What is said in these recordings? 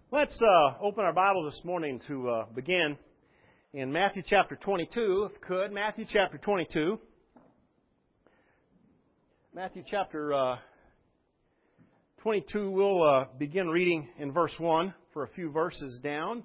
Let's open our Bible this morning to begin in Matthew chapter 22, if you could. Matthew chapter 22. Matthew chapter 22, we'll begin reading in verse 1 for a few verses down.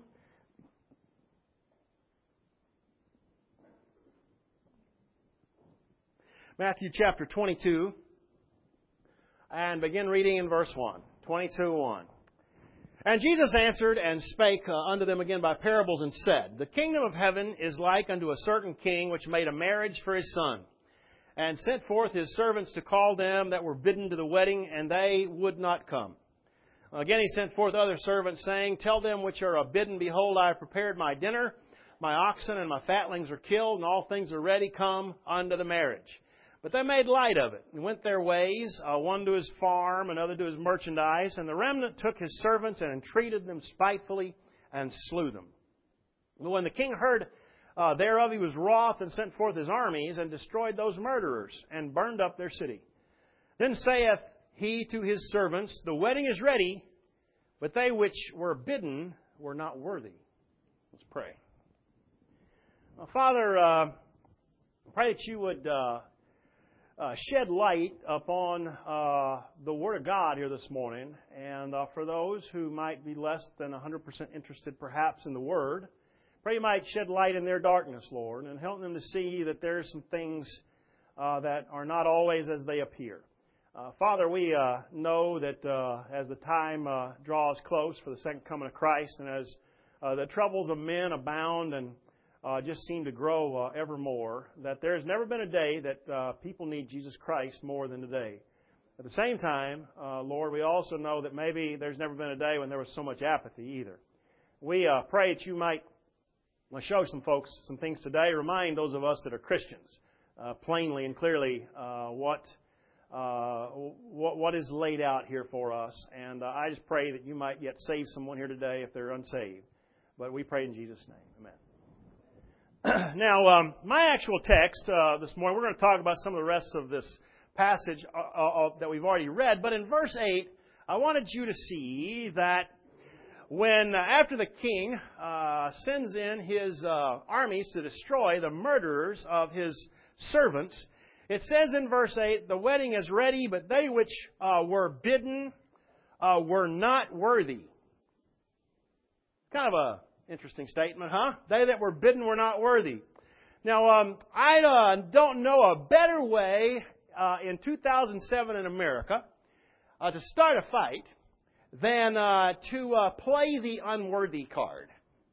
Matthew chapter 22, and begin reading in verse 1. 22:1. And Jesus answered and spake unto them again by parables, and said, The kingdom of heaven is like unto a certain king which made a marriage for his son, and sent forth his servants to call them that were bidden to the wedding, and they would not come. Again he sent forth other servants, saying, Tell them which are bidden, Behold, I have prepared my dinner. My oxen and my fatlings are killed, and all things are ready. Come unto the marriage. But they made light of it, and went their ways, one to his farm, another to his merchandise. And the remnant took his servants, and entreated them spitefully, and slew them. But when the king heard thereof, he was wroth, and sent forth his armies, and destroyed those murderers, and burned up their city. Then saith he to his servants, The wedding is ready, but they which were bidden were not worthy. Let's pray. Father, I pray that you would shed light upon the Word of God here this morning. And for those who might be less than 100% interested perhaps in the Word, pray you might shed light in their darkness, Lord, and help them to see that there are some things that are not always as they appear. Father, we know that as the time draws close for the second coming of Christ, and as the troubles of men abound and just seem to grow ever more, that there's never been a day that people need Jesus Christ more than today. At the same time, Lord, we also know that maybe there's never been a day when there was so much apathy either. We pray that you might show some folks some things today, remind those of us that are Christians plainly and clearly what is laid out here for us. And I just pray that you might yet save someone here today if they're unsaved. But we pray in Jesus' name. Amen. Now, my actual text this morning, we're going to talk about some of the rest of this passage that we've already read. But in verse 8, I wanted you to see that when, after the king sends in his armies to destroy the murderers of his servants, it says in verse 8, The wedding is ready, but they which were bidden were not worthy. Kind of a interesting statement, huh? They that were bidden were not worthy. Now, I don't know a better way in 2007 in America to start a fight than to play the unworthy card.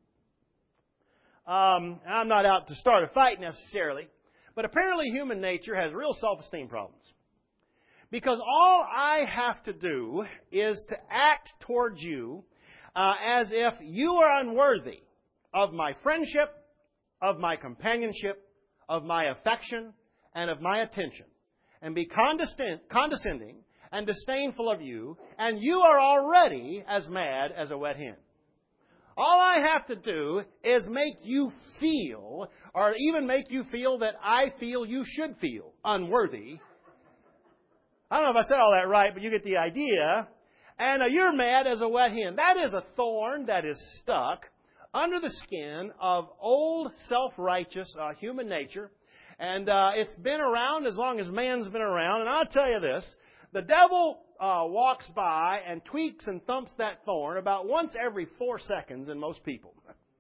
I'm not out to start a fight necessarily, but apparently human nature has real self-esteem problems. Because all I have to do is to act towards you as if you are unworthy of my friendship, of my companionship, of my affection, and of my attention, and be condescending and disdainful of you, and you are already as mad as a wet hen. All I have to do is make you feel, or even make you feel that I feel you should feel unworthy. I don't know if I said all that right, but you get the idea. And you're mad as a wet hen. That is a thorn that is stuck under the skin of old, self-righteous human nature. And it's been around as long as man's been around. And I'll tell you this, the devil walks by and tweaks and thumps that thorn about once every 4 seconds in most people.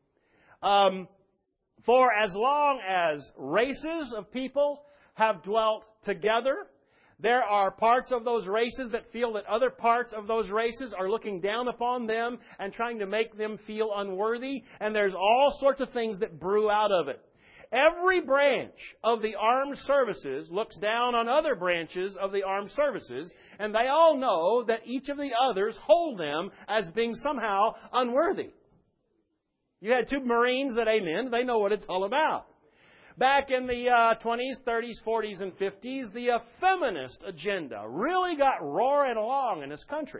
For as long as races of people have dwelt together, there are parts of those races that feel that other parts of those races are looking down upon them and trying to make them feel unworthy. And there's all sorts of things that brew out of it. Every branch of the armed services looks down on other branches of the armed services, and they all know that each of the others hold them as being somehow unworthy. You had 2 Marines that amen. They know what it's all about. Back in the 20s, 30s, 40s, and 50s, the feminist agenda really got roaring along in this country.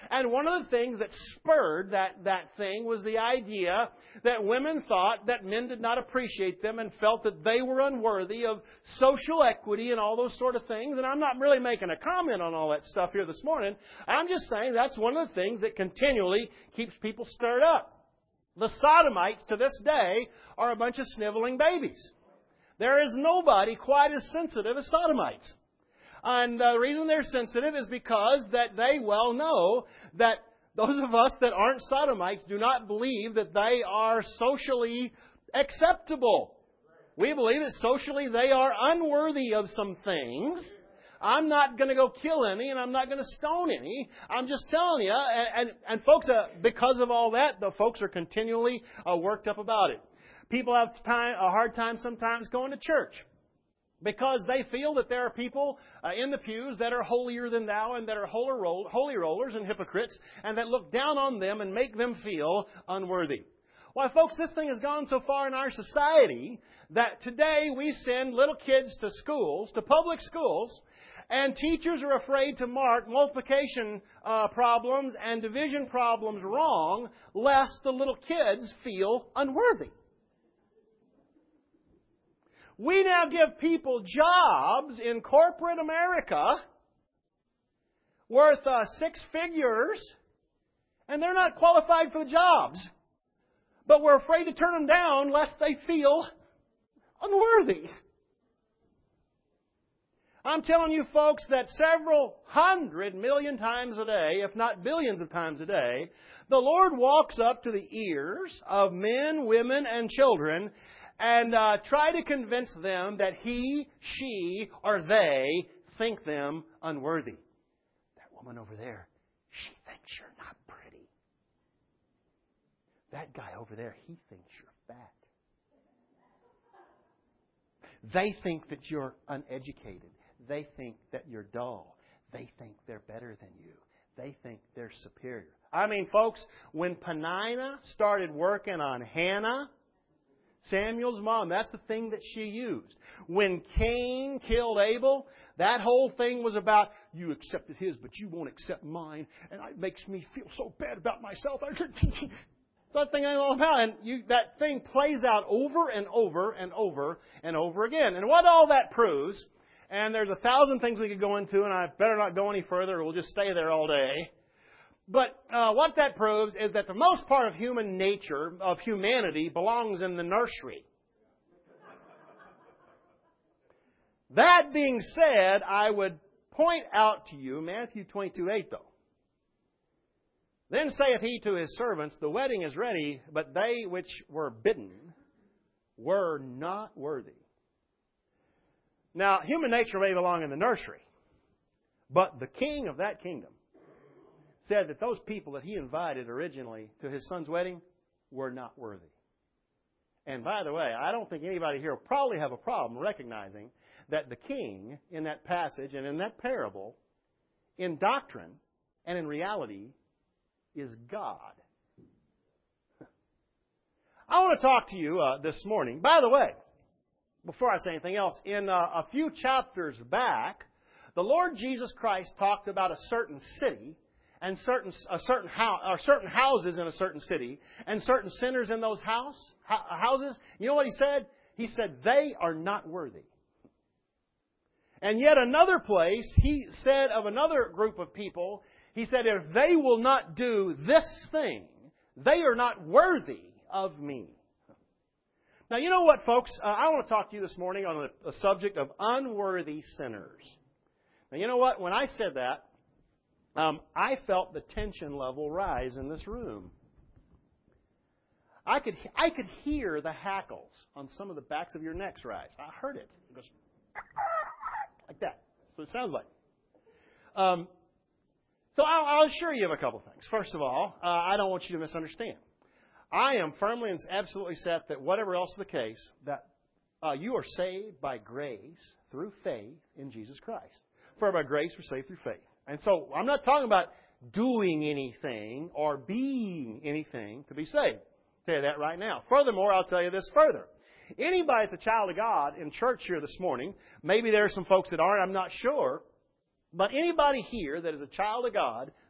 And one of the things that spurred that thing was the idea that women thought that men did not appreciate them and felt that they were unworthy of social equity and all those sort of things. And I'm not really making a comment on all that stuff here this morning. I'm just saying that's one of the things that continually keeps people stirred up. The Sodomites to this day are a bunch of sniveling babies. There is nobody quite as sensitive as Sodomites. And the reason they're sensitive is because that they well know that those of us that aren't Sodomites do not believe that they are socially acceptable. We believe that socially they are unworthy of some things. I'm not going to go kill any, and I'm not going to stone any. I'm just telling you. And folks, because of all that, the folks are continually worked up about it. People have a hard time sometimes going to church because they feel that there are people in the pews that are holier than thou and that are holy rollers and hypocrites and that look down on them and make them feel unworthy. Why, folks, this thing has gone so far in our society that today we send little kids to schools, to public schools, and teachers are afraid to mark multiplication problems and division problems wrong, lest the little kids feel unworthy. We now give people jobs in corporate America worth 6 figures, and they're not qualified for the jobs. But we're afraid to turn them down lest they feel unworthy. I'm telling you, folks, that several 100 million times a day, if not billions of times a day, the Lord walks up to the ears of men, women, and children and try to convince them that he, she, or they think them unworthy. That woman over there, she thinks you're not pretty. That guy over there, he thinks you're fat. They think that you're uneducated. They think that you're dull. They think they're better than you. They think they're superior. I mean, folks, when Peninnah started working on Hannah, Samuel's mom, that's the thing that she used. When Cain killed Abel, that whole thing was about, you accepted his, but you won't accept mine, and it makes me feel so bad about myself. That thing ain't all about. And that thing plays out over and over and over and over again. And what all that proves, and there's 1,000 things we could go into, and I better not go any further, or we'll just stay there all day. But what that proves is that the most part of human nature, of humanity, belongs in the nursery. That being said, I would point out to you Matthew 22:8, though. Then saith he to his servants, the wedding is ready, but they which were bidden were not worthy. Now, human nature may belong in the nursery, but the king of that kingdom said that those people that he invited originally to his son's wedding were not worthy. And by the way, I don't think anybody here will probably have a problem recognizing that the king in that passage and in that parable, in doctrine and in reality, is God. I want to talk to you this morning. By the way, before I say anything else, in a few chapters back, the Lord Jesus Christ talked about a certain city and certain houses in a certain city and certain sinners in those houses. You know what He said? He said, they are not worthy. And yet another place, He said of another group of people, He said, if they will not do this thing, they are not worthy of me. Now, you know what, folks? I want to talk to you this morning on the subject of unworthy sinners. Now, you know what? When I said that, I felt the tension level rise in this room. I could hear the hackles on some of the backs of your necks rise. I heard it. It goes like that. So it sounds like. So I'll assure you of a couple things. First of all, I don't want you to misunderstand. I am firmly and absolutely set that whatever else is the case, that you are saved by grace through faith in Jesus Christ. For by grace we're saved through faith. And so I'm not talking about doing anything or being anything to be saved. I'll tell you that right now. Furthermore, I'll tell you this further. Anybody that's a child of God in church here this morning, maybe there are some folks that aren't, I'm not sure, but anybody here that is a child of God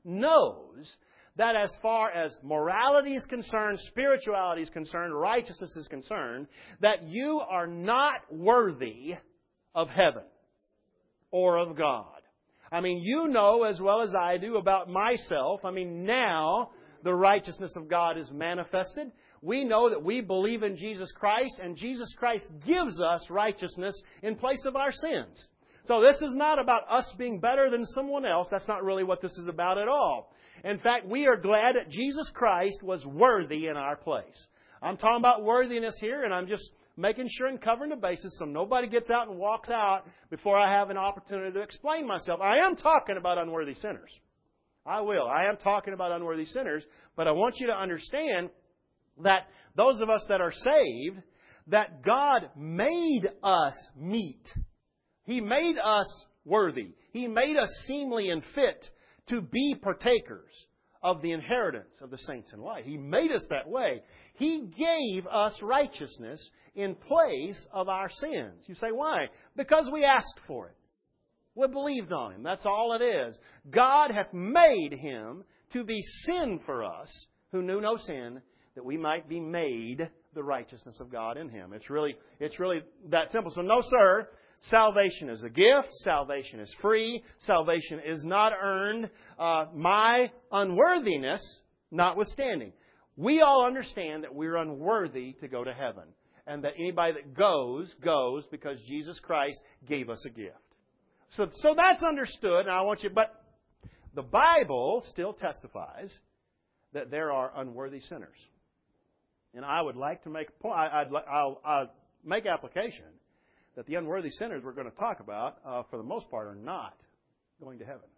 knows that as far as morality is concerned, spirituality is concerned, righteousness is concerned, that you are not worthy of heaven or of God. I mean, you know as well as I do about myself. I mean, now the righteousness of God is manifested. We know that we believe in Jesus Christ, and Jesus Christ gives us righteousness in place of our sins. So this is not about us being better than someone else. That's not really what this is about at all. In fact, we are glad that Jesus Christ was worthy in our place. I'm talking about worthiness here, and I'm just making sure and covering the bases so nobody gets out and walks out before I have an opportunity to explain myself. I am talking about unworthy sinners. I will. I am talking about unworthy sinners, but I want you to understand that those of us that are saved, that God made us meet. He made us worthy. He made us seemly and fit to be partakers of the inheritance of the saints in light. He made us that way. He gave us righteousness in place of our sins. You say, why? Because we asked for it. We believed on Him. That's all it is. God hath made Him to be sin for us, who knew no sin, that we might be made the righteousness of God in Him. It's really that simple. So no, sir. Salvation is a gift. Salvation is free. Salvation is not earned. My unworthiness notwithstanding. We all understand that we're unworthy to go to heaven. And that anybody that goes because Jesus Christ gave us a gift. So that's understood. And but the Bible still testifies that there are unworthy sinners. And I would like to make a point. I'll make application that the unworthy sinners we're going to talk about, for the most part, are not going to heaven.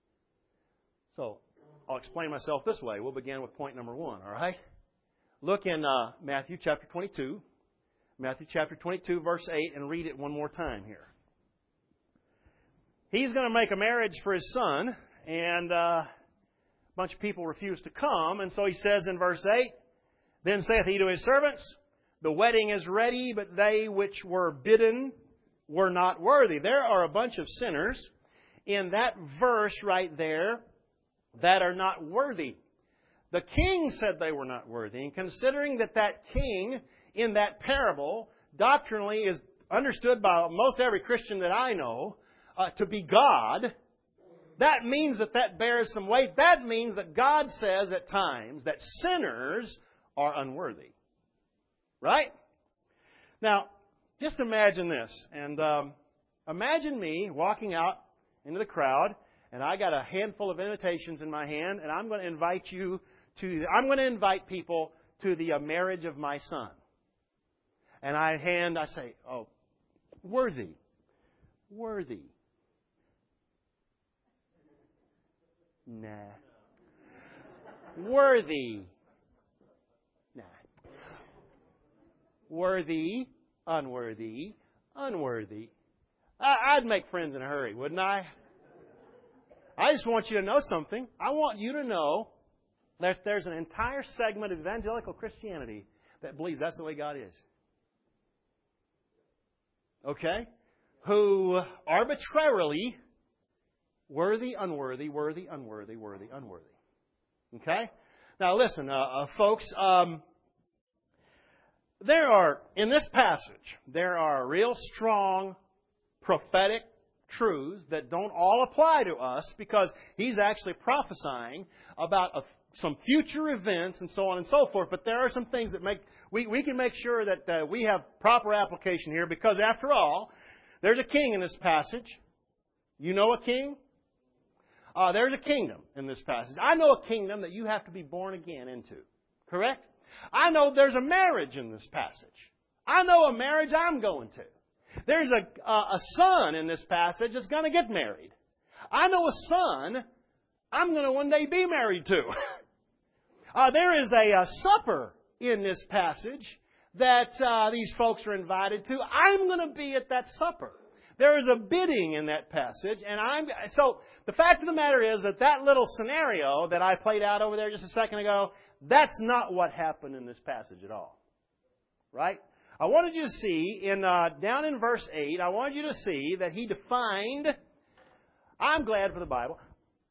So, I'll explain myself this way. We'll begin with point number 1, all right? Look in Matthew chapter 22. Matthew chapter 22, verse 8, and read it one more time here. He's going to make a marriage for his son, and a bunch of people refuse to come, and so he says in verse 8, Then saith he to his servants, The wedding is ready, but they which were bidden were not worthy. There are a bunch of sinners in that verse right there that are not worthy. The king said they were not worthy. And considering that king in that parable doctrinally is understood by most every Christian that I know to be God, that means that bears some weight. That means that God says at times that sinners are unworthy. Right? Now, just imagine this. And imagine me walking out into the crowd, and I got a handful of invitations in my hand, and I'm going to invite people to the marriage of my son. And I say, oh, worthy. Nah. Worthy. Nah. Worthy, unworthy. I'd make friends in a hurry, wouldn't I? I just want you to know something. I want you to know that there's an entire segment of evangelical Christianity that believes that's the way God is. Okay? Who arbitrarily, worthy, unworthy. Okay? Now listen, folks, in this passage, there are real strong prophetic truths that don't all apply to us because he's actually prophesying about some future events and so on and so forth. But there are some things that we can make sure that we have proper application here because after all, there's a king in this passage. You know a king? There's a kingdom in this passage. I know a kingdom that you have to be born again into. Correct? I know there's a marriage in this passage. I know a marriage I'm going to. There's a son in this passage that's going to get married. I know a son I'm going to one day be married to. There is a supper in this passage that these folks are invited to. I'm going to be at that supper. There is a bidding in that passage, so the fact of the matter is that little scenario that I played out over there just a second ago, that's not what happened in this passage at all. Right? I wanted you to see, down in verse 8, I wanted you to see that he defined, I'm glad for the Bible,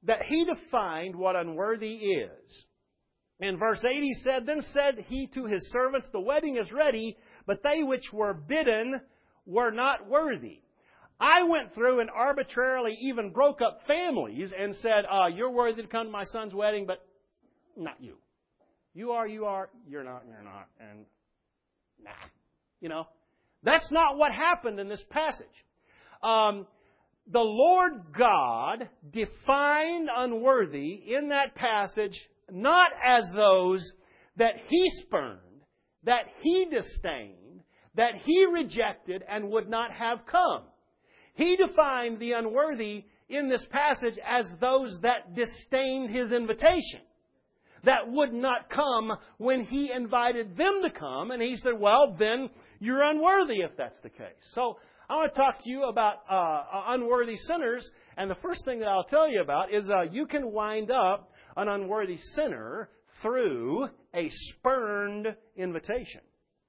that He defined what unworthy is. In verse 8 He said, Then said He to His servants, The wedding is ready, but they which were bidden were not worthy. I went through and arbitrarily even broke up families and said, you're worthy to come to my son's wedding, but not you. You are, you're not, and nah. You know, that's not what happened in this passage. The Lord God defined unworthy in that passage not as those that He spurned, that He disdained, that He rejected and would not have come. He defined the unworthy in this passage as those that disdained His invitation, that would not come when He invited them to come. And He said, well, then you're unworthy if that's the case. So I want to talk to you about unworthy sinners. And the first thing that I'll tell you about is you can wind up an unworthy sinner through a spurned invitation.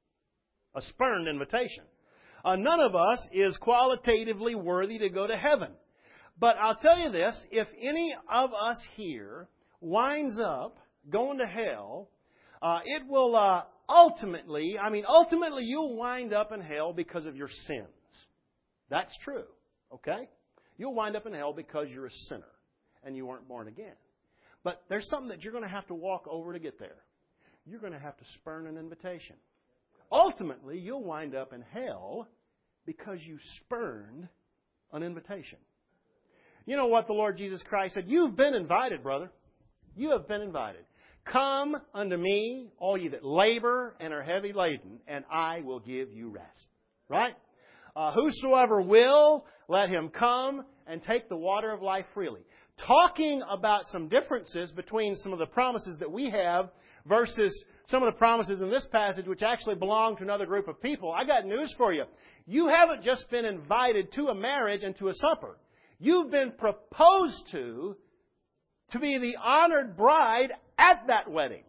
A spurned invitation. None of us is qualitatively worthy to go to heaven. But I'll tell you this, if any of us here winds up going to hell, it will ultimately you'll wind up in hell because of your sins. That's true, okay? You'll wind up in hell because you're a sinner and you weren't born again. But there's something that you're going to have to walk over to get there. You're going to have to spurn an invitation. Ultimately, you'll wind up in hell because you spurned an invitation. You know what the Lord Jesus Christ said? You've been invited, brother. You have been invited. Come unto me, all ye that labor and are heavy laden, and I will give you rest. Right? Whosoever will, let him come and take the water of life freely. Talking about some differences between some of the promises that we have versus some of the promises in this passage which actually belong to another group of people. I got news for you. You haven't just been invited to a marriage and to a supper. You've been proposed to be the honored bride at that wedding.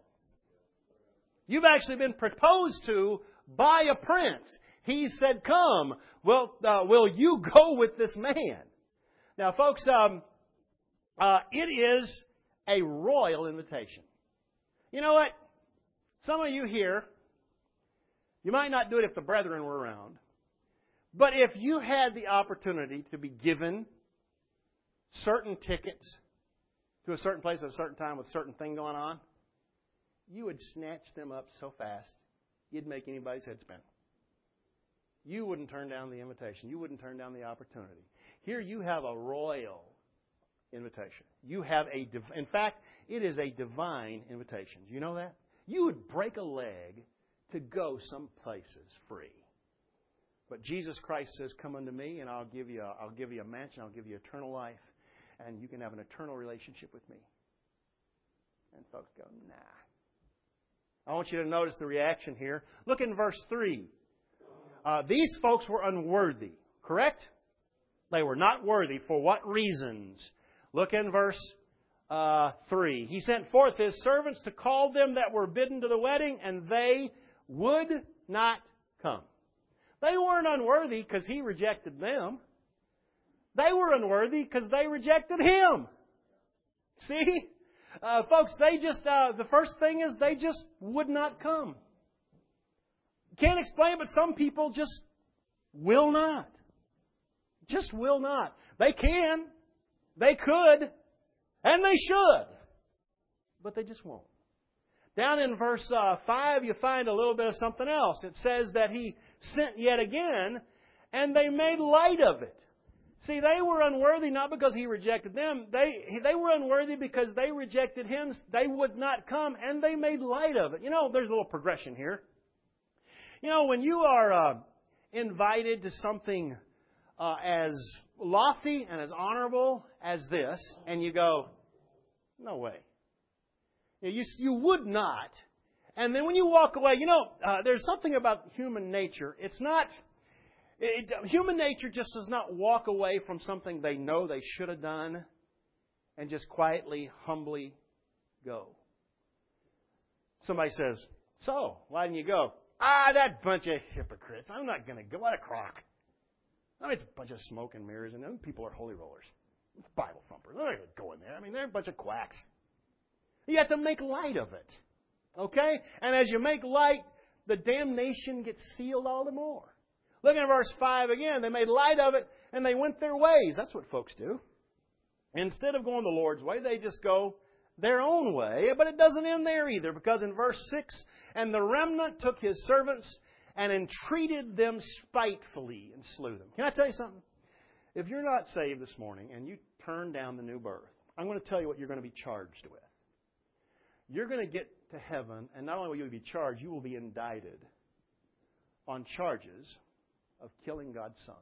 You've actually been proposed to by a prince. He said, come, will you go with this man? Now, folks, it is a royal invitation. You know what? Some of you here, you might not do it if the brethren were around. But if you had the opportunity to be given certain tickets to a certain place at a certain time with a certain thing going on, you would snatch them up so fast, you'd make anybody's head spin. You wouldn't turn down the invitation. You wouldn't turn down the opportunity. Here you have a royal invitation. You have in fact, it is a divine invitation. Do you know that? You would break a leg to go some places free. But Jesus Christ says, come unto me and I'll give you a mansion, I'll give you eternal life, and you can have an eternal relationship with me. And folks go, nah. I want you to notice the reaction here. Look in verse 3. These folks were unworthy, correct? They were not worthy. For what reasons? Look in verse 3. He sent forth His servants to call them that were bidden to the wedding, and they would not come. They weren't unworthy because He rejected them. They were unworthy because they rejected Him. See? Folks, the first thing is they just would not come. Can't explain it, but some people just will not. Just will not. They can. They could. And they should. But they just won't. Down in verse 5, you find a little bit of something else. It says that He sent yet again, and they made light of it. See, they were unworthy not because He rejected them. They were unworthy because they rejected Him. They would not come, and they made light of it. You know, there's a little progression here. You know, when you are invited to something as lofty and as honorable as this, and you go, no way. You would not. And then when you walk away, there's something about human nature. Human nature just does not walk away from something they know they should have done and just quietly, humbly go. Somebody says, so, why didn't you go? That bunch of hypocrites. I'm not going to go. What a crock. I mean, it's a bunch of smoke and mirrors, and them people are holy rollers. Bible thumpers. They're not going to go in there. I mean, they're a bunch of quacks. You have to make light of it. Okay? And as you make light, the damnation gets sealed all the more. Look at verse 5 again. They made light of it, and they went their ways. That's what folks do. Instead of going the Lord's way, they just go their own way. But it doesn't end there either, because in verse 6, and the remnant took his servants and entreated them spitefully and slew them. Can I tell you something? If you're not saved this morning and you turn down the new birth, I'm going to tell you what you're going to be charged with. You're going to get to heaven, and not only will you be charged, you will be indicted on charges of killing God's Son.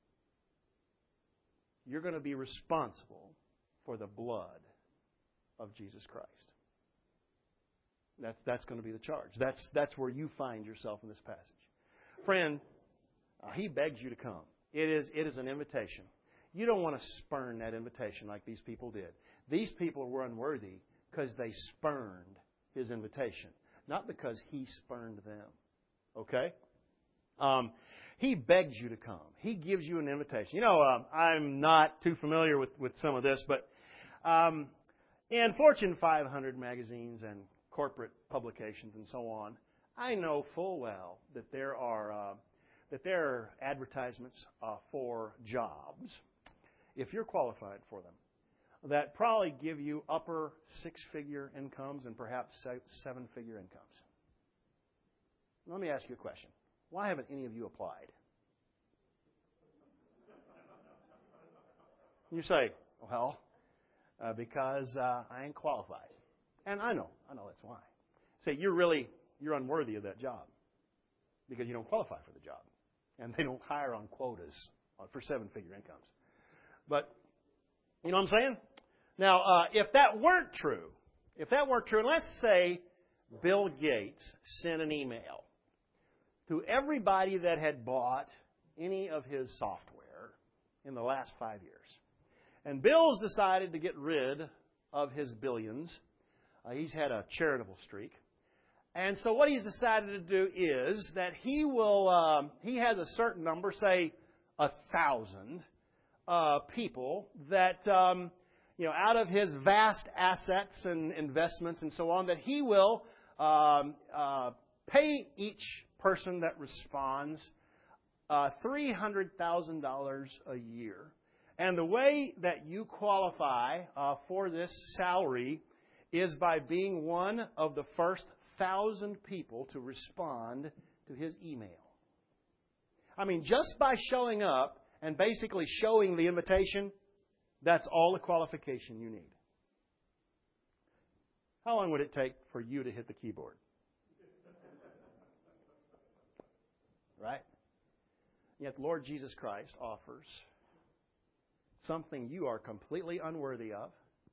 You're going to be responsible for the blood of Jesus Christ. That's going to be the charge. That's where you find yourself in this passage. Friend, he begs you to come. It is an invitation. You don't want to spurn that invitation like these people did. These people were unworthy because they spurned his invitation, not because he spurned them. Okay? He begs you to come. He gives you an invitation. You know, I'm not too familiar with some of this, but in Fortune 500 magazines and corporate publications and so on, I know full well that there are advertisements for jobs, if you're qualified for them, that probably give you upper six-figure incomes and perhaps seven-figure incomes. Let me ask you a question. Why haven't any of you applied? You say, well, because I ain't qualified. And I know that's why. Say, you're unworthy of that job because you don't qualify for the job. And they don't hire on quotas for seven-figure incomes. But, you know what I'm saying? Now, if that weren't true, and let's say Bill Gates sent an email to everybody that had bought any of his software in the last 5 years. And Bill's decided to get rid of his billions. He's had a charitable streak. And so what he's decided to do is that he has a certain number, say 1,000 people that, out of his vast assets and investments and so on, that he will pay each person that responds $300,000 a year. And the way that you qualify for this salary is by being one of the first 1,000 people to respond to his email. I mean, just by showing up and basically showing the invitation, that's all the qualification you need. How long would it take for you to hit the keyboard? Right? Yet the Lord Jesus Christ offers something you are completely unworthy of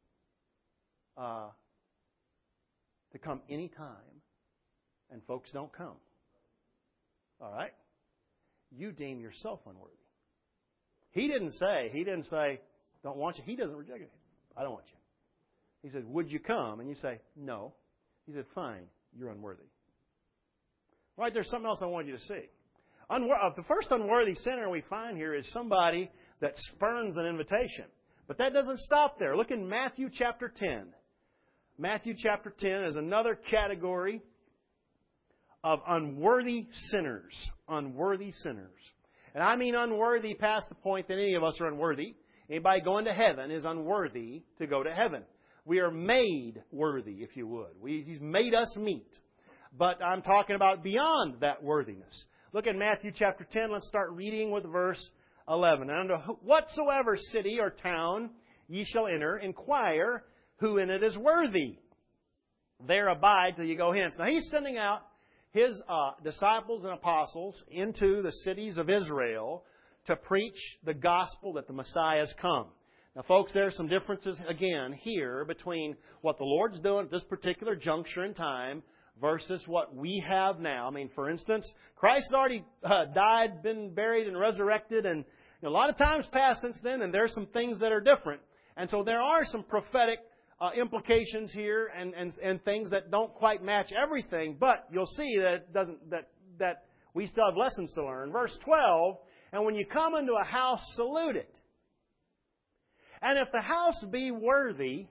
to come anytime, and folks don't come. All right? You deem yourself unworthy. He didn't say, don't want you. He doesn't reject it. I don't want you. He said, would you come? And you say, no. He said, fine, you're unworthy. Right, there's something else I want you to see. The first unworthy sinner we find here is somebody that spurns an invitation. But that doesn't stop there. Look in Matthew chapter 10. Matthew chapter 10 is another category of unworthy sinners. Unworthy sinners. And I mean unworthy past the point that any of us are unworthy. Anybody going to heaven is unworthy to go to heaven. We are made worthy, if you would. He's made us meet. But I'm talking about beyond that worthiness. Look at Matthew chapter 10. Let's start reading with verse 11. And unto whatsoever city or town ye shall enter, inquire who in it is worthy. There abide till you go hence. Now he's sending out his disciples and apostles into the cities of Israel to preach the gospel that the Messiah has come. Now, folks, there are some differences, again, here between what the Lord's doing at this particular juncture in time versus what we have now. I mean, for instance, Christ has already died, been buried, and resurrected, and a lot of times passed since then, and there's some things that are different. And so there are some prophetic implications here and things that don't quite match everything, but you'll see that we still have lessons to learn. Verse 12, and when you come into a house, salute it. And if the house be worthy,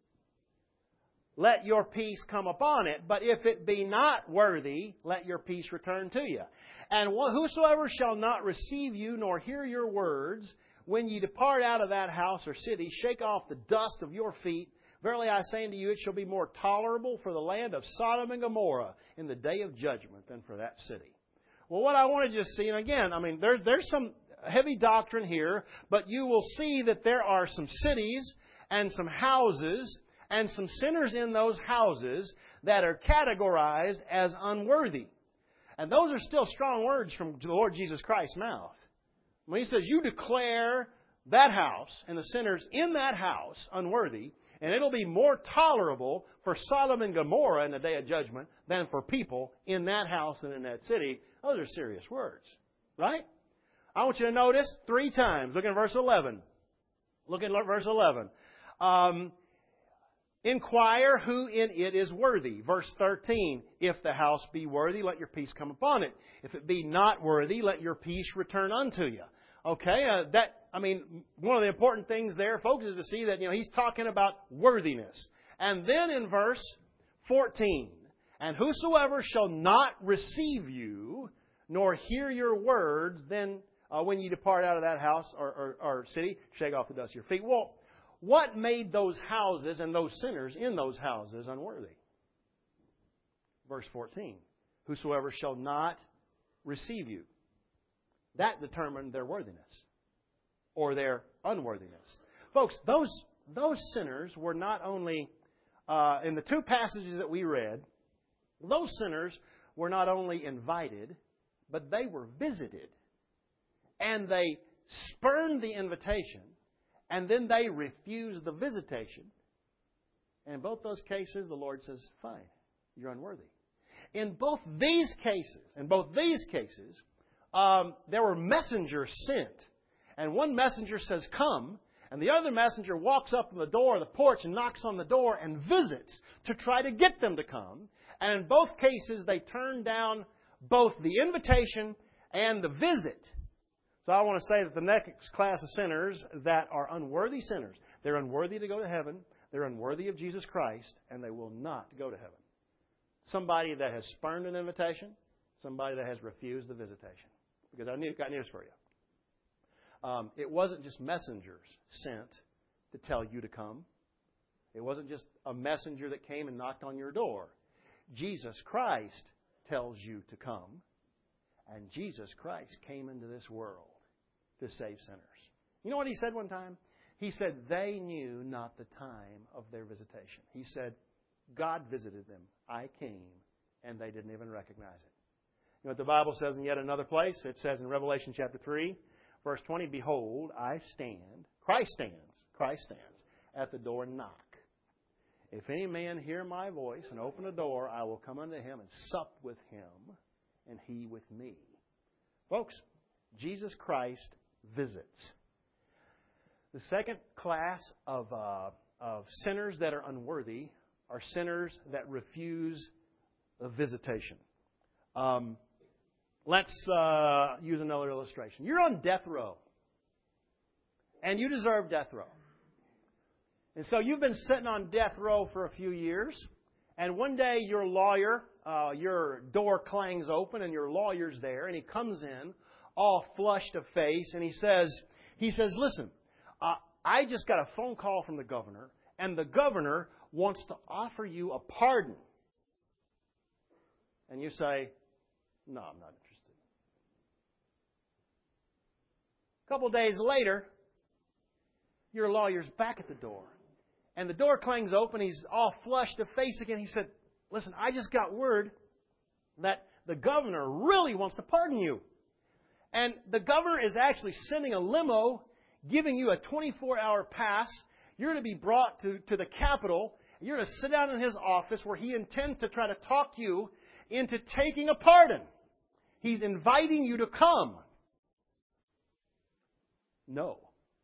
let your peace come upon it. But if it be not worthy, let your peace return to you. And whosoever shall not receive you, nor hear your words, when ye depart out of that house or city, shake off the dust of your feet. Verily I say unto you, it shall be more tolerable for the land of Sodom and Gomorrah in the day of judgment than for that city. Well, what I want to just see, and again, there's some heavy doctrine here, but you will see that there are some cities and some houses and some sinners in those houses that are categorized as unworthy. And those are still strong words from the Lord Jesus Christ's mouth. When He says, you declare that house and the sinners in that house unworthy, and it'll be more tolerable for Sodom and Gomorrah in the day of judgment than for people in that house and in that city. Those are serious words. Right? I want you to notice 3 times. Look at verse 11. Look at verse 11. Inquire who in it is worthy. Verse 13. If the house be worthy, let your peace come upon it. If it be not worthy, let your peace return unto you. Okay, one of the important things there, folks, is to see that, He's talking about worthiness. And then in verse 14, and whosoever shall not receive you, nor hear your words, then when you depart out of that house or city, shake off the dust of your feet. Well, what made those houses and those sinners in those houses unworthy? Verse 14, whosoever shall not receive you. That determined their worthiness or their unworthiness. Folks, those sinners were not only, in the 2 passages that we read, those sinners were not only invited, but they were visited. And they spurned the invitation, and then they refused the visitation. And in both those cases, the Lord says, fine, you're unworthy. In both these cases, there were messengers sent. And one messenger says, come. And the other messenger walks up to the door of the porch and knocks on the door and visits to try to get them to come. And in both cases, they turned down both the invitation and the visit. So I want to say that the next class of sinners that are unworthy sinners, they're unworthy to go to heaven, they're unworthy of Jesus Christ, and they will not go to heaven. Somebody that has spurned an invitation, somebody that has refused the visitation. Because I've got news for you. It wasn't just messengers sent to tell you to come. It wasn't just a messenger that came and knocked on your door. Jesus Christ tells you to come. And Jesus Christ came into this world to save sinners. You know what He said one time? He said, they knew not the time of their visitation. He said, God visited them. I came, and they didn't even recognize it. You know what the Bible says in yet another place? It says in Revelation chapter 3, verse 20, behold, I stand, Christ stands at the door and knock. If any man hear my voice and open the door, I will come unto him and sup with him, and he with me. Folks, Jesus Christ visits. The second class of sinners that are unworthy are sinners that refuse a visitation. Let's use another illustration. You're on death row. And you deserve death row. And so you've been sitting on death row for a few years. And one day your lawyer, your door clangs open and your lawyer's there. And he comes in all flushed of face. And he says, listen, I just got a phone call from the governor. And the governor wants to offer you a pardon. And you say, no, I'm not interested. A couple of days later, your lawyer's back at the door. And the door clangs open. He's all flushed of face again. He said, listen, I just got word that the governor really wants to pardon you. And the governor is actually sending a limo, giving you a 24-hour pass. You're going to be brought to the Capitol. You're going to sit down in his office where he intends to try to talk you into taking a pardon. He's inviting you to come. No.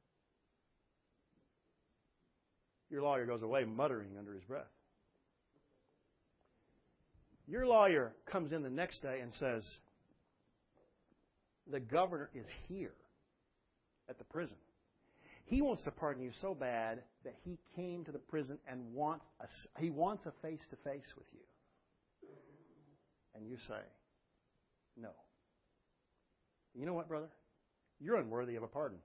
Your lawyer goes away muttering under his breath. Your lawyer comes in the next day and says, the governor is here at the prison. He wants to pardon you so bad that He came to the prison and He wants a face-to-face with you. And you say, no. You know what, brother? You're unworthy of a pardon.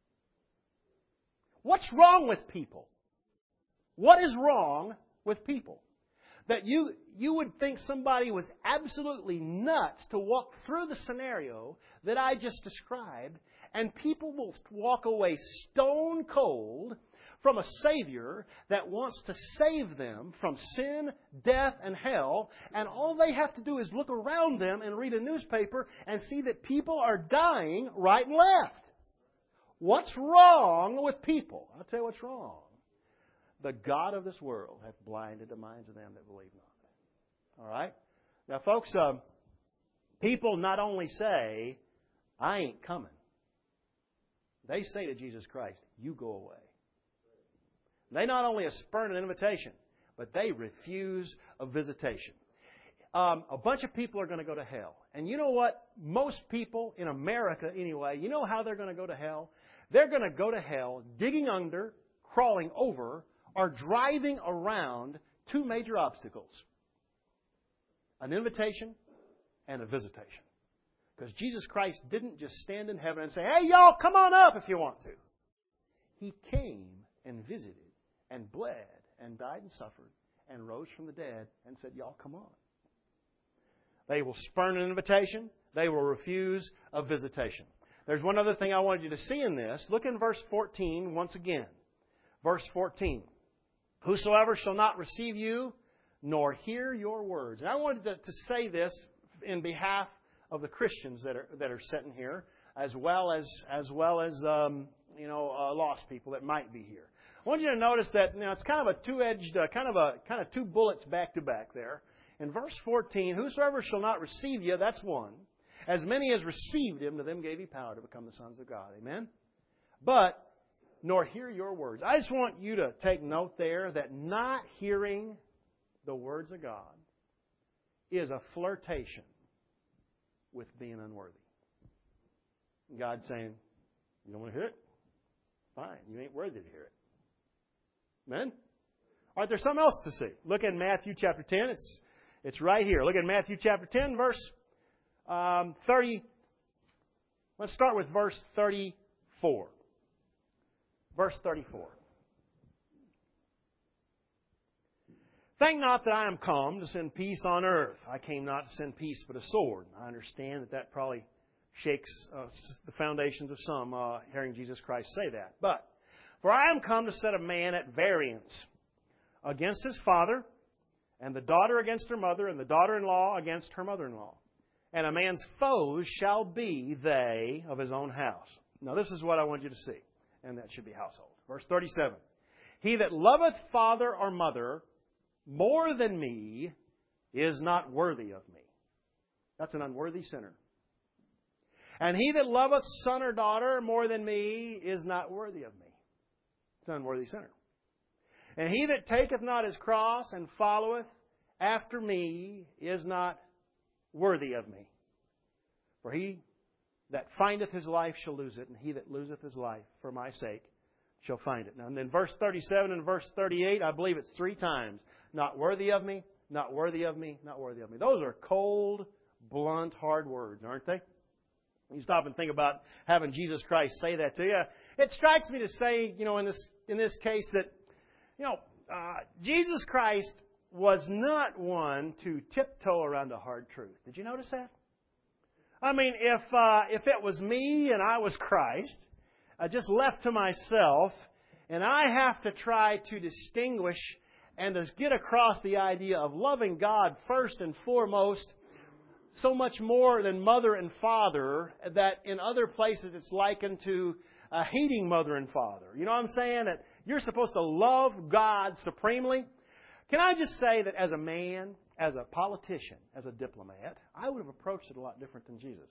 What's wrong with people? What is wrong with people? That you would think somebody was absolutely nuts to walk through the scenario that I just described, and people will walk away stone cold from a Savior that wants to save them from sin, death, and hell, and all they have to do is look around them and read a newspaper and see that people are dying right and left. What's wrong with people? I'll tell you what's wrong. The God of this world hath blinded the minds of them that believe not. All right? Now, folks, people not only say, I ain't coming. They say to Jesus Christ, you go away. They not only spurn an invitation, but they refuse a visitation. A bunch of people are going to go to hell. And you know what? Most people, in America anyway, you know how they're going to go to hell? They're going to go to hell digging under, crawling over, or driving around two major obstacles. An invitation and a visitation. Because Jesus Christ didn't just stand in heaven and say, hey, y'all, come on up if you want to. He came and visited and bled and died and suffered and rose from the dead and said, y'all, come on. They will spurn an invitation. They will refuse a visitation. There's one other thing I wanted you to see in this. Look in verse 14 once again. Verse 14. Whosoever shall not receive you, nor hear your words. And I wanted to say this in behalf of the Christians that are sitting here, as well as lost people that might be here. I want you to notice that it's kind of a two-edged, kind of two bullets back to back there. In verse 14, whosoever shall not receive you, that's one. As many as received Him, to them gave He power to become the sons of God. Amen? But nor hear your words. I just want you to take note there that not hearing the words of God is a flirtation with being unworthy. God's saying, you don't want to hear it? Fine, you ain't worthy to hear it. Amen? All right, there's something else to see. Look at Matthew chapter 10. It's right here. Look at Matthew chapter 10, verse 30. Let's start with verse 34. Verse 34. Think not that I am come to send peace on earth. I came not to send peace, but a sword. I understand that probably shakes the foundations of some hearing Jesus Christ say that. But, for I am come to set a man at variance against his father, and the daughter against her mother, and the daughter-in-law against her mother-in-law. And a man's foes shall be they of his own house. Now this is what I want you to see. And that should be household. Verse 37. He that loveth father or mother more than me is not worthy of me. That's an unworthy sinner. And he that loveth son or daughter more than me is not worthy of me. It's an unworthy sinner. And he that taketh not his cross and followeth after me is not worthy of me. For he that findeth his life shall lose it, and he that loseth his life for my sake shall find it. Now, and then verse 37 and verse 38, I believe it's 3 times. Not worthy of me, not worthy of me, not worthy of me. Those are cold, blunt, hard words, aren't they? You stop and think about having Jesus Christ say that to you. It strikes me to say, in this case that, Jesus Christ was not one to tiptoe around a hard truth. Did you notice that? I mean, if it was me and I was Christ, just left to myself, and I have to try to distinguish and to get across the idea of loving God first and foremost, so much more than mother and father, that in other places it's likened to hating mother and father. You know what I'm saying? That you're supposed to love God supremely. Can I just say that as a man, as a politician, as a diplomat, I would have approached it a lot different than Jesus.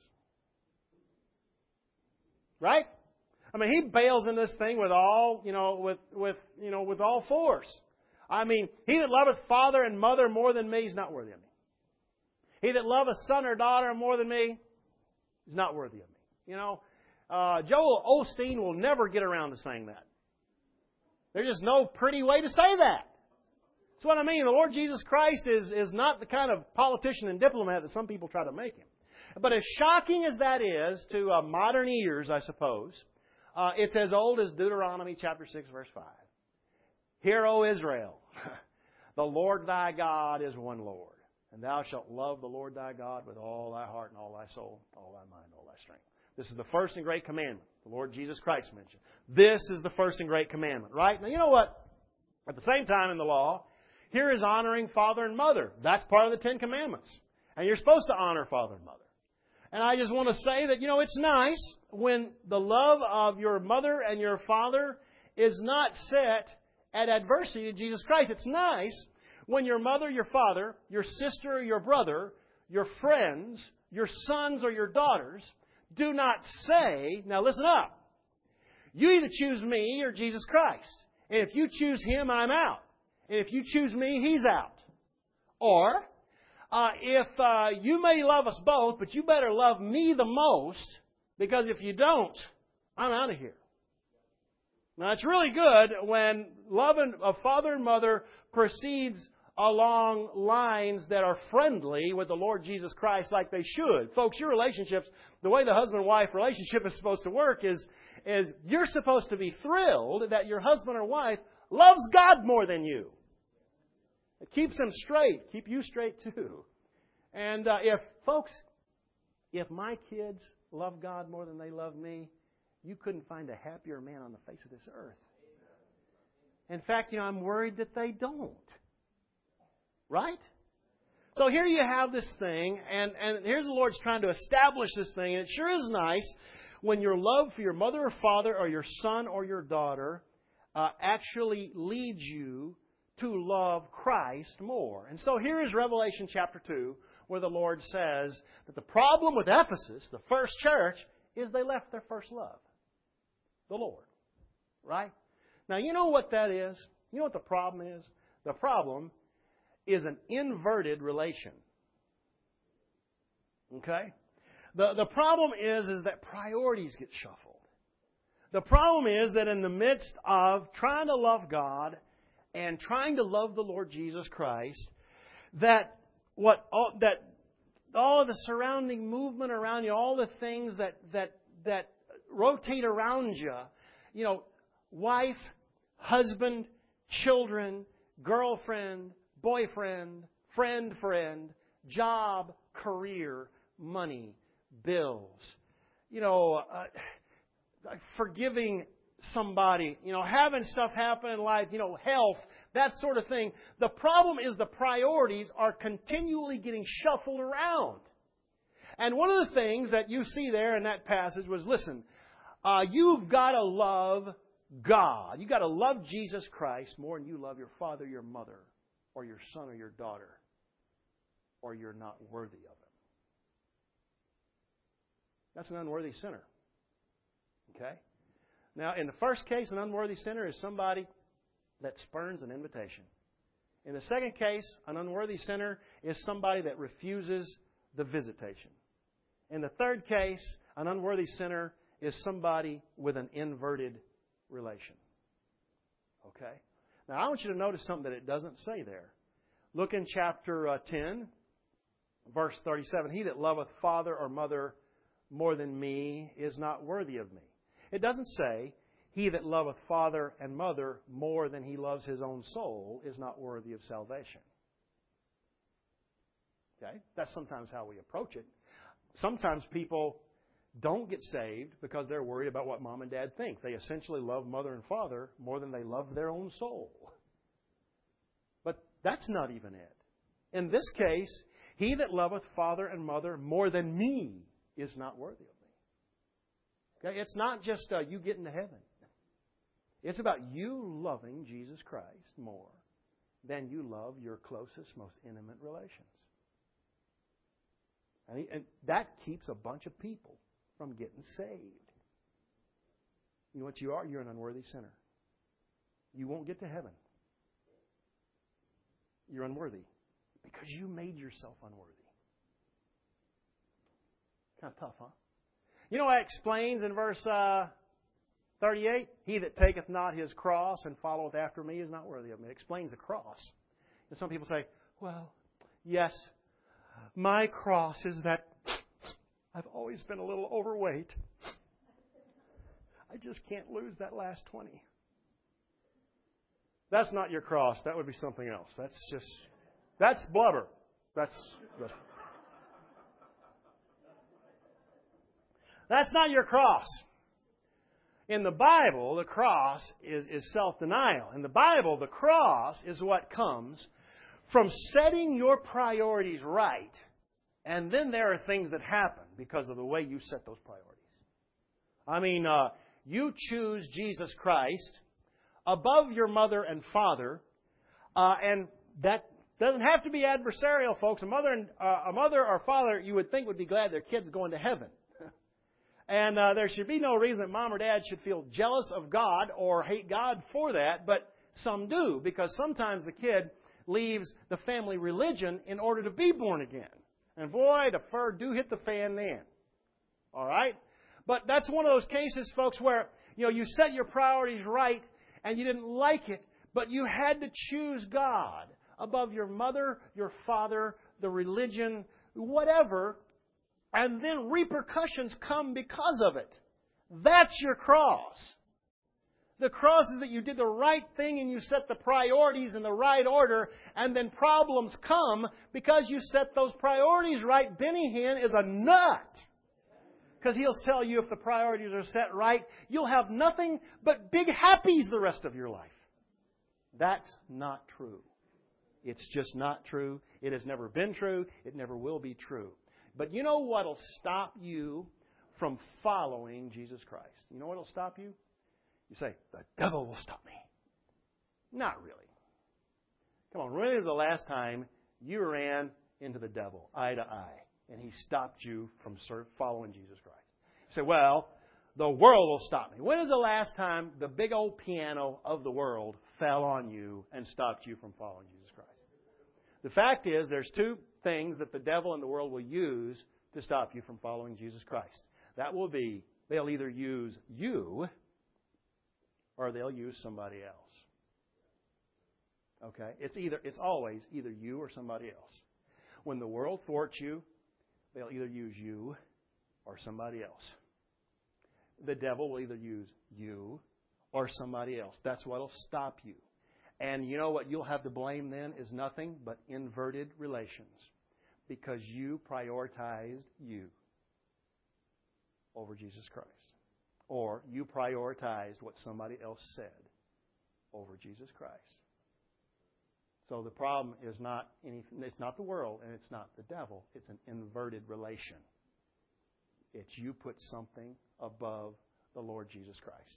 Right? I mean, he bails in this thing with all, with all force. I mean, he that loveth father and mother more than me is not worthy of me. He that loveth son or daughter more than me is not worthy of me. Joel Osteen will never get around to saying that. There's just no pretty way to say that. That's what I mean. The Lord Jesus Christ is not the kind of politician and diplomat that some people try to make Him. But as shocking as that is to modern ears, I suppose, it's as old as Deuteronomy chapter 6, verse 5. Hear, O Israel, the Lord thy God is one Lord, and thou shalt love the Lord thy God with all thy heart and all thy soul, all thy mind, all thy strength. This is the first and great commandment the Lord Jesus Christ mentioned. This is the first and great commandment, right? Now, you know what? At the same time in the law, here is honoring father and mother. That's part of the Ten Commandments. And you're supposed to honor father and mother. And I just want to say that, it's nice when the love of your mother and your father is not set at adversity to Jesus Christ. It's nice when your mother, your father, your sister or your brother, your friends, your sons or your daughters do not say, now listen up, you either choose me or Jesus Christ. And if you choose Him, I'm out. And if you choose me, He's out. Or, if you may love us both, but you better love me the most, because if you don't, I'm out of here. Now, it's really good when loving a father and mother proceeds along lines that are friendly with the Lord Jesus Christ like they should. Folks, your relationships, the way the husband-wife relationship is supposed to work is you're supposed to be thrilled that your husband or wife loves God more than you. It keeps them straight. Keep you straight too. And if my kids love God more than they love me, you couldn't find a happier man on the face of this earth. In fact, I'm worried that they don't. Right? So here you have this thing, and here's the Lord's trying to establish this thing, and it sure is nice when your love for your mother or father or your son or your daughter actually leads you to love Christ more. And so here is Revelation chapter 2, where the Lord says that the problem with Ephesus, the first church, is they left their first love, the Lord. Right? Now, you know what that is? You know what the problem is? The problem is an inverted relation. Okay? The problem is that priorities get shuffled. The problem is that in the midst of trying to love God and trying to love the Lord Jesus Christ, that all of the surrounding movement around you, all the things that rotate around you, wife, husband, children, girlfriend, boyfriend, friend, job, career, money, bills, forgiving somebody, having stuff happen in life, health, that sort of thing. The problem is the priorities are continually getting shuffled around. And one of the things that you see there in that passage was, listen, you've got to love God. You've got to love Jesus Christ more than you love your father, your mother, or your son or your daughter, or you're not worthy of Him. That's an unworthy sinner. Okay? Now, in the first case, an unworthy sinner is somebody that spurns an invitation. In the second case, an unworthy sinner is somebody that refuses the visitation. In the third case, an unworthy sinner is somebody with an inverted relation. Okay? Now, I want you to notice something that it doesn't say there. Look in chapter 10, verse 37. He that loveth father or mother more than me is not worthy of me. It doesn't say, he that loveth father and mother more than he loves his own soul is not worthy of salvation. Okay? That's sometimes how we approach it. Sometimes people don't get saved because they're worried about what mom and dad think. They essentially love mother and father more than they love their own soul. But that's not even it. In this case, he that loveth father and mother more than me is not worthy of me. Okay? It's not just you getting to heaven. It's about you loving Jesus Christ more than you love your closest, most intimate relations. And that keeps a bunch of people from getting saved. You know what you are? You're an unworthy sinner. You won't get to heaven. You're unworthy because you made yourself unworthy. Kind of tough, huh? You know what it explains in verse 38? He that taketh not his cross and followeth after me is not worthy of me. It explains the cross. And some people say, well, yes, my cross is that I've always been a little overweight. I just can't lose that last 20. That's not your cross. That would be something else. That's blubber. That's not your cross. In the Bible, the cross is self-denial. In the Bible, the cross is what comes from setting your priorities right, and then there are things that happen because of the way you set those priorities. I mean, you choose Jesus Christ above your mother and father, and that doesn't have to be adversarial, folks. A mother or father, you would think, would be glad their kid's going to heaven. And there should be no reason that mom or dad should feel jealous of God or hate God for that, but some do, because sometimes the kid leaves the family religion in order to be born again. And boy, the fur do hit the fan then. All right? But that's one of those cases, folks, where you set your priorities right and you didn't like it, but you had to choose God above your mother, your father, the religion, whatever, and then repercussions come because of it. That's your cross. The cross is that you did the right thing and you set the priorities in the right order, and then problems come because you set those priorities right. Benny Hinn is a nut. Because he'll tell you if the priorities are set right, you'll have nothing but big happies the rest of your life. That's not true. It's just not true. It has never been true. It never will be true. But you know what will stop you from following Jesus Christ? You know what will stop you? You say, the devil will stop me. Not really. Come on, when is the last time you ran into the devil eye to eye and he stopped you from following Jesus Christ? You say, well, the world will stop me. When is the last time the big old piano of the world fell on you and stopped you from following Jesus Christ? The fact is, there's two things that the devil and the world will use to stop you from following Jesus Christ. That will be, they'll either use you or they'll use somebody else. Okay? It's always either you or somebody else. When the world thwarts you, they'll either use you or somebody else. The devil will either use you or somebody else. That's what will stop you. And you know what you'll have to blame then is nothing but inverted relations. Because you prioritized you over Jesus Christ. Or you prioritized what somebody else said over Jesus Christ. So the problem is not anything. It's not the world and it's not the devil. It's an inverted relation. It's you put something above the Lord Jesus Christ.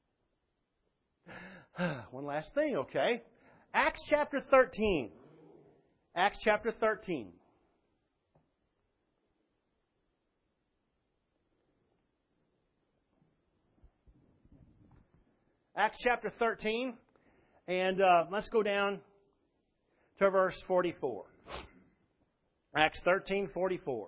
One last thing, okay? Acts chapter 13. Acts chapter 13. Acts chapter 13. And let's go down to verse 44. Acts 13:44.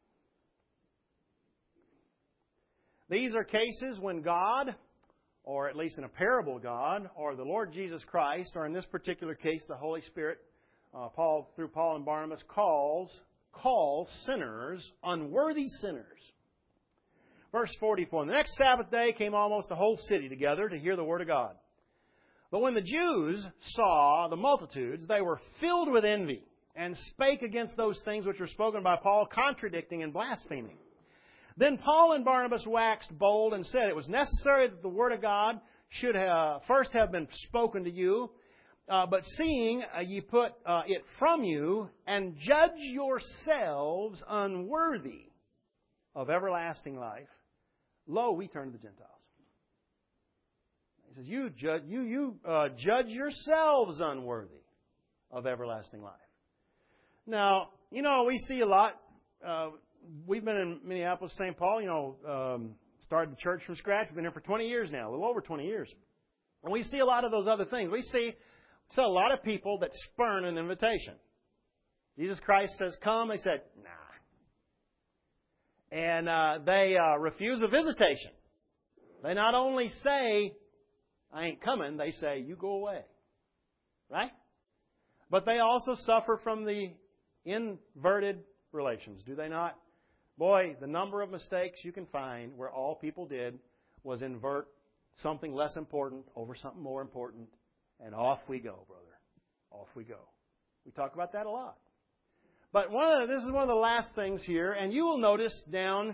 These are cases when God, or at least in a parable God, or the Lord Jesus Christ, or in this particular case the Holy Spirit, through Paul and Barnabas, calls sinners, unworthy sinners. Verse 44, the next Sabbath day came almost the whole city together to hear the word of God. But when the Jews saw the multitudes, they were filled with envy, and spake against those things which were spoken by Paul, contradicting and blaspheming. Then Paul and Barnabas waxed bold and said, it was necessary that the word of God should first have been spoken to you, but seeing ye put it from you, and judge yourselves unworthy of everlasting life, lo, we turn to the Gentiles. He says, you judge yourselves unworthy of everlasting life. Now, we see a lot. We've been in Minneapolis, St. Paul, started the church from scratch. We've been here for 20 years now, a little over 20 years. And we see a lot of those other things. We see a lot of people that spurn an invitation. Jesus Christ says, come. They said, nah. And they refuse a visitation. They not only say, I ain't coming, they say, you go away. Right? But they also suffer from the inverted relations, do they not? Boy, the number of mistakes you can find where all people did was invert something less important over something more important, and off we go, brother. Off we go. We talk about that a lot. But this is one of the last things here, and you will notice down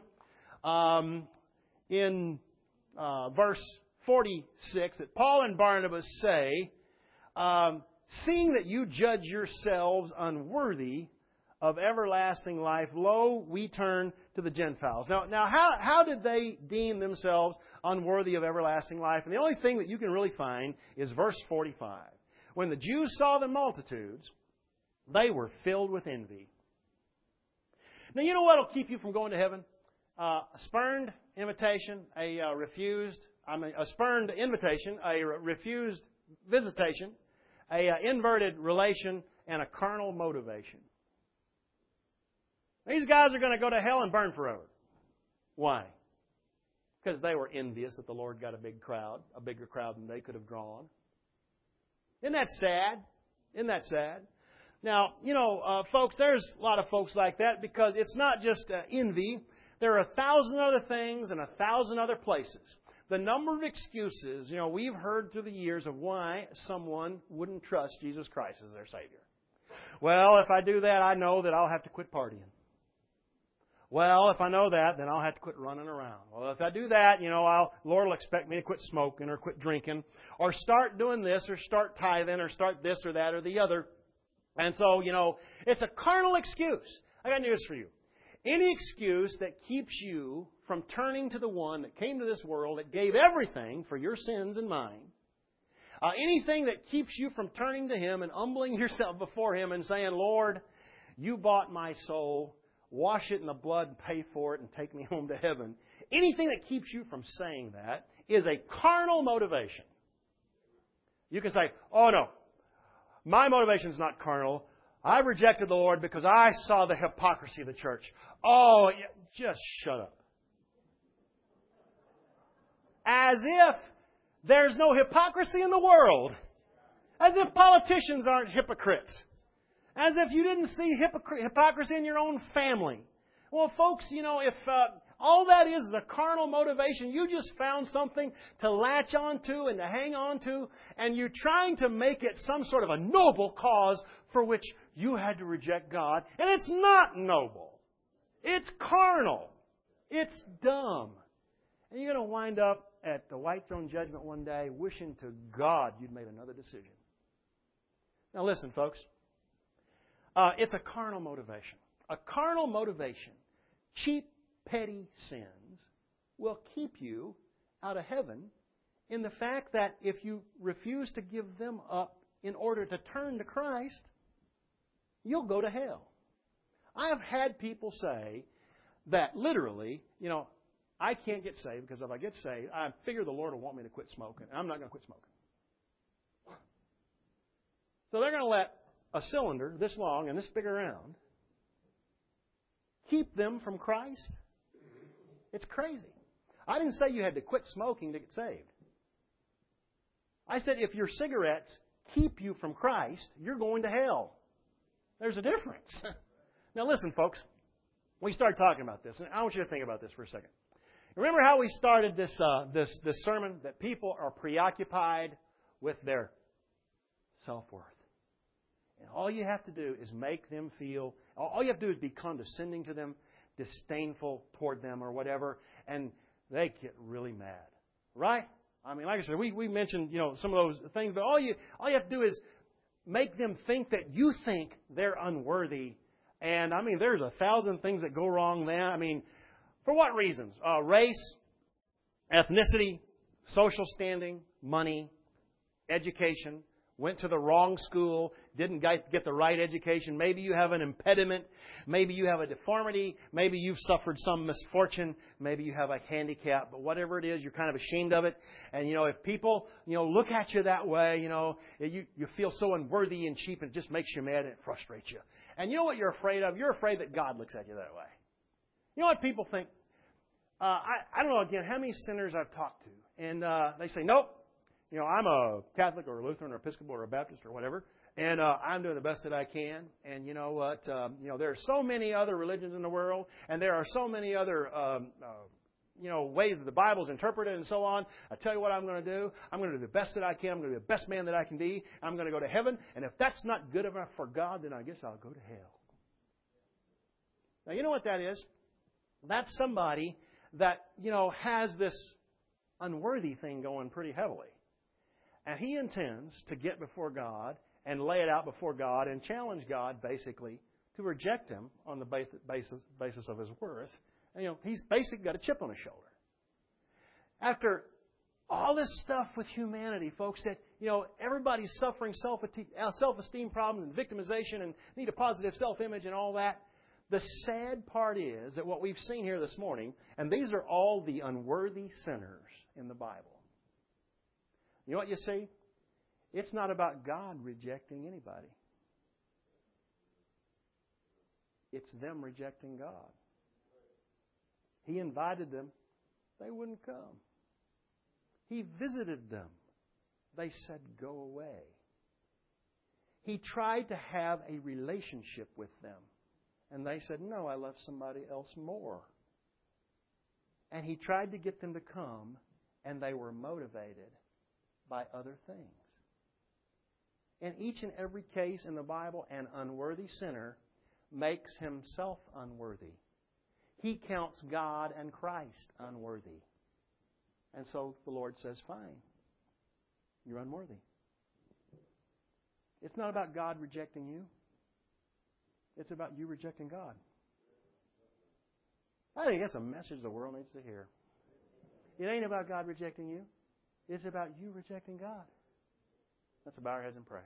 in verse 46 that Paul and Barnabas say, seeing that you judge yourselves unworthy of everlasting life, lo, we turn to the Gentiles. Now, how did they deem themselves unworthy of everlasting life? And the only thing that you can really find is verse 45. When the Jews saw the multitudes, they were filled with envy. Now, you know what will keep you from going to heaven? A spurned invitation, a spurned invitation, a refused visitation, a inverted relation, and a carnal motivation. These guys are going to go to hell and burn forever. Why? Because they were envious that the Lord got a bigger crowd than they could have drawn. Isn't that sad? Isn't that sad? Now, folks, there's a lot of folks like that because it's not just envy. There are 1,000 other things and 1,000 other places. The number of excuses, we've heard through the years of why someone wouldn't trust Jesus Christ as their Savior. Well, if I do that, I know that I'll have to quit partying. Well, if I know that, then I'll have to quit running around. Well, if I do that, Lord will expect me to quit smoking or quit drinking or start doing this or start tithing or start this or that or the other. And so, it's a carnal excuse. I got news for you. Any excuse that keeps you from turning to the one that came to this world, that gave everything for your sins and mine, anything that keeps you from turning to Him and humbling yourself before Him and saying, Lord, you bought my soul, wash it in the blood and pay for it and take me home to heaven. Anything that keeps you from saying that is a carnal motivation. You can say, oh no, my motivation is not carnal. I rejected the Lord because I saw the hypocrisy of the church. Oh, just shut up. As if there's no hypocrisy in the world. As if politicians aren't hypocrites. As if you didn't see hypocrisy in your own family. Well, folks, if all that is a carnal motivation, you just found something to latch onto and to hang on to, and you're trying to make it some sort of a noble cause for which you had to reject God. And it's not noble. It's carnal. It's dumb. And you're going to wind up at the white throne judgment one day wishing to God you'd made another decision. Now listen, folks. It's a carnal motivation. A carnal motivation, cheap, petty sins, will keep you out of heaven in the fact that if you refuse to give them up in order to turn to Christ, you'll go to hell. I have had people say that literally, I can't get saved because if I get saved, I figure the Lord will want me to quit smoking. And I'm not going to quit smoking. So they're going to let a cylinder this long and this big around keep them from Christ? It's crazy. I didn't say you had to quit smoking to get saved. I said if your cigarettes keep you from Christ, you're going to hell. There's a difference. Now listen, folks. We started talking about this, and I want you to think about this for a second. Remember how we started this sermon? That people are preoccupied with their self-worth. And all you have to do is make them feel, all you have to do is be condescending to them, disdainful toward them or whatever, and they get really mad. Right? I mean, like I said, we mentioned, some of those things, but all you have to do is make them think that you think they're unworthy. And I mean, there's 1,000 things that go wrong then. I mean, for what reasons? Race, ethnicity, social standing, money, education. Went to the wrong school, didn't get the right education. Maybe you have an impediment. Maybe you have a deformity. Maybe you've suffered some misfortune. Maybe you have a handicap. But whatever it is, you're kind of ashamed of it. And, if people, look at you that way, you feel so unworthy and cheap and it just makes you mad and it frustrates you. And you know what you're afraid of? You're afraid that God looks at you that way. You know what people think? I don't know, again, how many sinners I've talked to. And they say, nope, I'm a Catholic or a Lutheran or Episcopal or a Baptist or whatever, and I'm doing the best that I can. And you know what? There are so many other religions in the world, and there are so many other ways that the Bible's interpreted and so on. I tell you what I'm going to do. I'm going to do the best that I can. I'm going to be the best man that I can be. I'm going to go to heaven. And if that's not good enough for God, then I guess I'll go to hell. Now, you know what that is? That's somebody that, has this unworthy thing going pretty heavily. And he intends to get before God and lay it out before God and challenge God, basically, to reject Him on the basis of His worth. And, he's basically got a chip on his shoulder. After all this stuff with humanity, folks, that, everybody's suffering self-esteem problems and victimization and need a positive self-image and all that. The sad part is that what we've seen here this morning, and these are all the unworthy sinners in the Bible. You know what you see? It's not about God rejecting anybody. It's them rejecting God. He invited them. They wouldn't come. He visited them. They said, go away. He tried to have a relationship with them. And they said, no, I love somebody else more. And He tried to get them to come, and they were motivated by other things. In each and every case in the Bible, an unworthy sinner makes himself unworthy. He counts God and Christ unworthy. And so the Lord says, fine, you're unworthy. It's not about God rejecting you. It's about you rejecting God. I think that's a message the world needs to hear. It ain't about God rejecting you. It's about you rejecting God. Let's bow our heads and pray.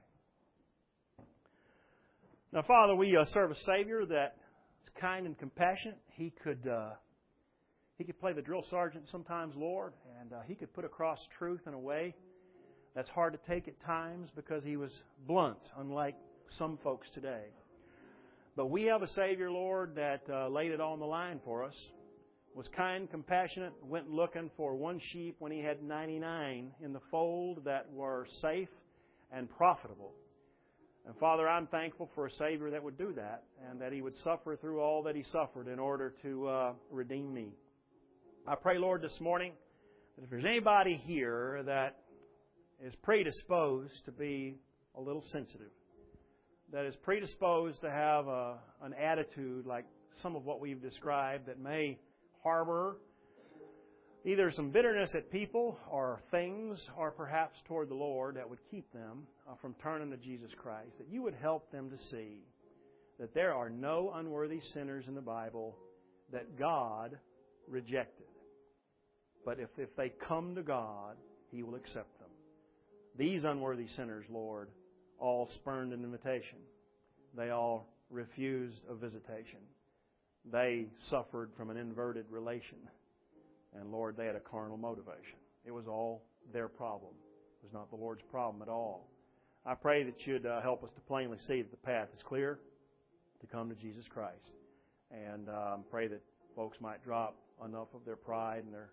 Now, Father, we serve a Savior that is kind and compassionate. He could play the drill sergeant sometimes, Lord, and He could put across truth in a way that's hard to take at times because He was blunt, unlike some folks today. But we have a Savior, Lord, that laid it all on the line for us, was kind, compassionate, went looking for one sheep when He had 99 in the fold that were safe and profitable. And Father, I'm thankful for a Savior that would do that and that He would suffer through all that He suffered in order to redeem me. I pray, Lord, this morning that if there's anybody here that is predisposed to be a little sensitive, that is predisposed to have an attitude like some of what we've described that may harbor either some bitterness at people or things or perhaps toward the Lord that would keep them from turning to Jesus Christ, that you would help them to see that there are no unworthy sinners in the Bible that God rejected. But if they come to God, He will accept them. These unworthy sinners, Lord, all spurned an invitation. They all refused a visitation. They suffered from an inverted relation. And Lord, they had a carnal motivation. It was all their problem. It was not the Lord's problem at all. I pray that You'd help us to plainly see that the path is clear to come to Jesus Christ. And pray that folks might drop enough of their pride and their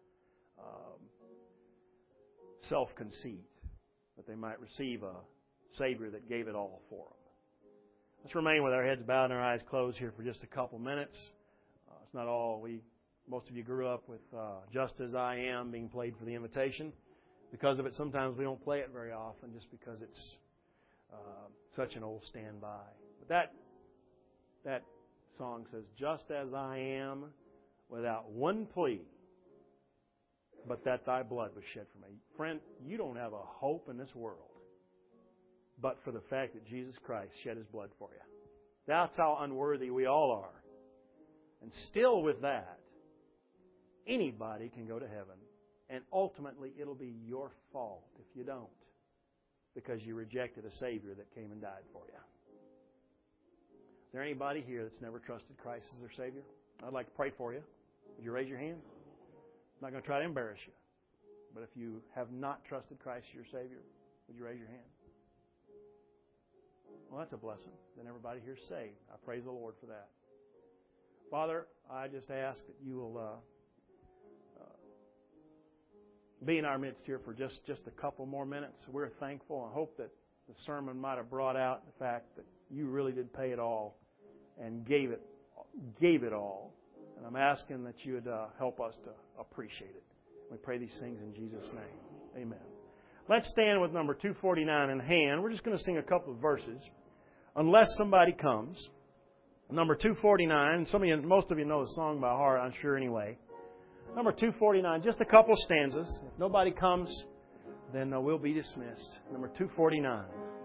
self-conceit that they might receive a Savior that gave it all for them. Let's remain with our heads bowed and our eyes closed here for just a couple minutes. It's not all. Most of you grew up with Just As I Am being played for the invitation. Because of it, sometimes we don't play it very often just because it's such an old standby. But that song says, just as I am, without one plea, but that Thy blood was shed for me. Friend, you don't have a hope in this world but for the fact that Jesus Christ shed His blood for you. That's how unworthy we all are. And still with that, anybody can go to heaven. And ultimately, it'll be your fault if you don't, because you rejected a Savior that came and died for you. Is there anybody here that's never trusted Christ as their Savior? I'd like to pray for you. Would you raise your hand? I'm not going to try to embarrass you. But if you have not trusted Christ as your Savior, would you raise your hand? Well, that's a blessing. Then everybody here is saved. I praise the Lord for that. Father, I just ask that you will be in our midst here for just a couple more minutes. We're thankful. I hope that the sermon might have brought out the fact that you really did pay it all and gave it all. And I'm asking that you would help us to appreciate it. We pray these things in Jesus' name. Amen. Let's stand with number 249 in hand. We're just going to sing a couple of verses. Unless somebody comes. Number 249. Most of you know the song by heart, I'm sure anyway. Number 249, just a couple stanzas. If nobody comes, then we'll be dismissed. Number 249.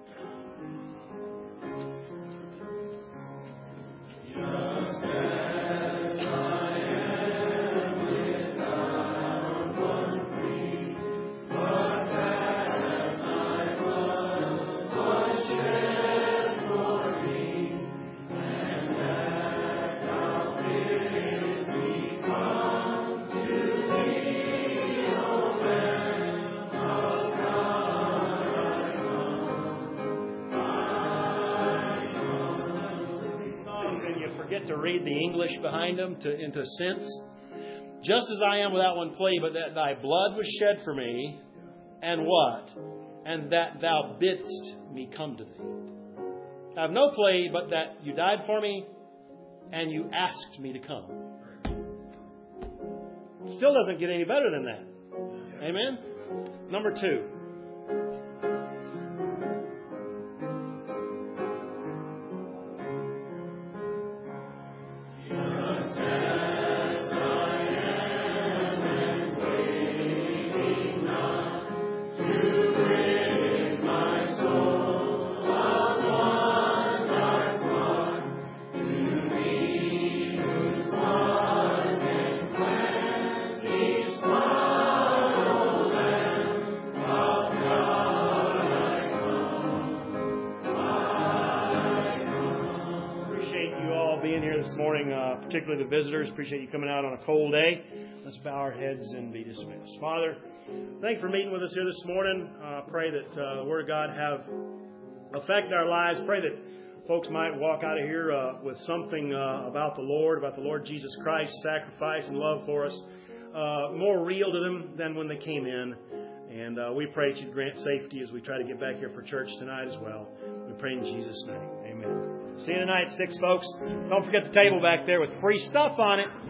To read the English behind them into sense. Just as I am without one plea, but that thy blood was shed for me, and what? And that thou bidst me come to thee. I have no plea, but that you died for me, and you asked me to come. It still doesn't get any better than that. Amen? Number 2. Particularly the visitors. Appreciate you coming out on a cold day. Let's bow our heads and be dismissed. Father, thank you for meeting with us here this morning. Pray that the Word of God have affected our lives. Pray that folks might walk out of here with something about the Lord Jesus Christ's sacrifice and love for us, more real to them than when they came in. And we pray that you'd grant safety as we try to get back here for church tonight as well. We pray in Jesus' name. Amen. See you tonight at 6, folks. Don't forget the table back there with free stuff on it.